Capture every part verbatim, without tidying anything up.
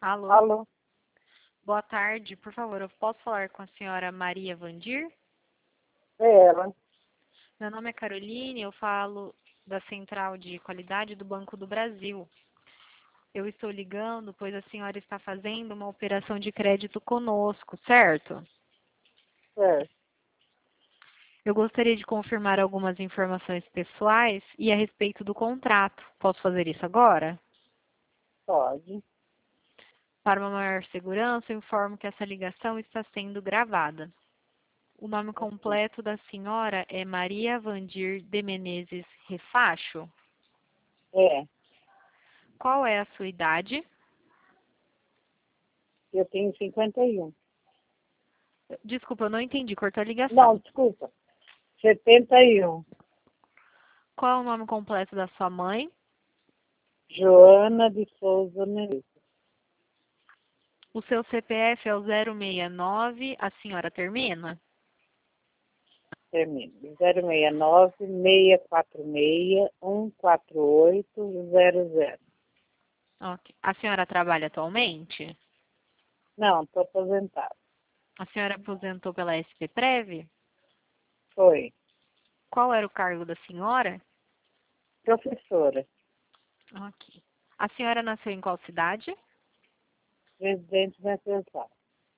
Alô, Alô? boa tarde. Por favor, eu posso falar com a senhora Maria Vandir? É ela. Meu nome é Caroline, eu falo da Central de Qualidade do Banco do Brasil. Eu estou ligando, pois a senhora está fazendo uma operação de crédito conosco, certo? É, Eu gostaria de confirmar algumas informações pessoais e a respeito do contrato. Posso fazer isso agora? pode. Para uma maior segurança, eu informo que essa ligação está sendo gravada. O nome completo da senhora é Maria Vandir de Menezes Refacho. É, Qual é a sua idade? eu tenho cinquenta e um. Desculpa, eu não entendi, cortou a Não, ligação. desculpa. setenta e um. Qual é o nome completo da sua mãe? Joana de Souza Menezes. O seu C P F é o zero seis nove, a senhora termina? Termino. zero seis nove, seis quatro seis, um quatro oito zero zero. Ok. A senhora trabalha atualmente? Não, estou aposentada. A senhora aposentou pela S P Prev? Foi. Qual era o cargo da senhora? Professora. Ok. A senhora nasceu em qual cidade? Residente da pensão.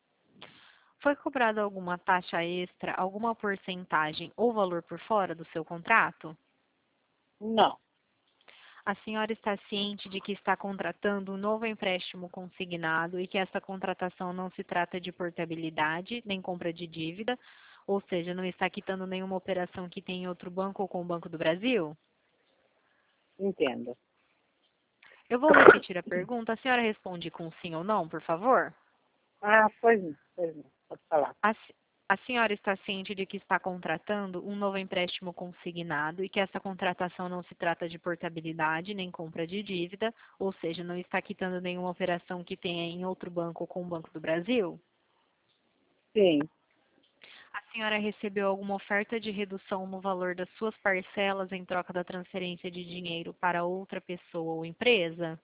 Foi cobrada alguma taxa extra, alguma porcentagem ou valor por fora do seu contrato? Não. A senhora está ciente de que está contratando um novo empréstimo consignado e que essa contratação não se trata de portabilidade nem compra de dívida, ou seja, não está quitando nenhuma operação que tem em outro banco ou com o Banco do Brasil? Entenda. Eu vou repetir a pergunta. A senhora responde com sim ou não, por favor? Ah, pois não. Pois não. Pode falar. A, se- a senhora está ciente de que está contratando um novo empréstimo consignado e que essa contratação não se trata de portabilidade nem compra de dívida, ou seja, não está quitando nenhuma operação que tenha em outro banco ou com o Banco do Brasil? Sim. A senhora recebeu alguma oferta de redução no valor das suas parcelas em troca da transferência de dinheiro para outra pessoa ou empresa?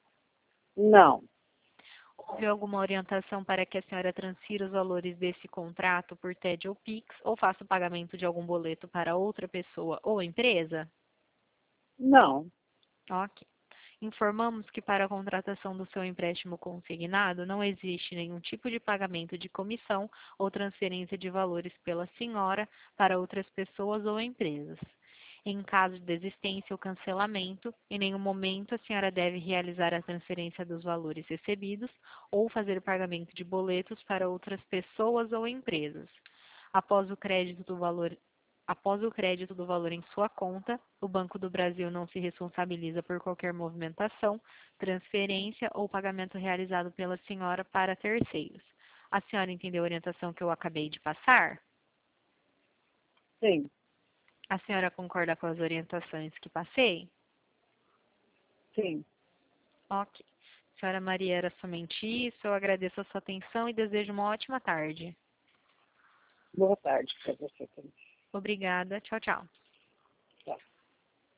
Não. Houve alguma orientação para que a senhora transfira os valores desse contrato por T E D ou Pix ou faça o pagamento de algum boleto para outra pessoa ou empresa? Não. Ok. Informamos que para a contratação do seu empréstimo consignado não existe nenhum tipo de pagamento de comissão ou transferência de valores pela senhora para outras pessoas ou empresas. Em caso de desistência ou cancelamento, em nenhum momento a senhora deve realizar a transferência dos valores recebidos ou fazer o pagamento de boletos para outras pessoas ou empresas. Após o crédito do valor Após o crédito do valor em sua conta, o Banco do Brasil não se responsabiliza por qualquer movimentação, transferência ou pagamento realizado pela senhora para terceiros. A senhora entendeu a orientação que eu acabei de passar? Sim. A senhora concorda com as orientações que passei? Sim. Ok. Senhora Maria, era somente isso. Eu agradeço a sua atenção e desejo uma ótima tarde. Boa tarde para você também. Obrigada. Tchau, tchau. Tchau.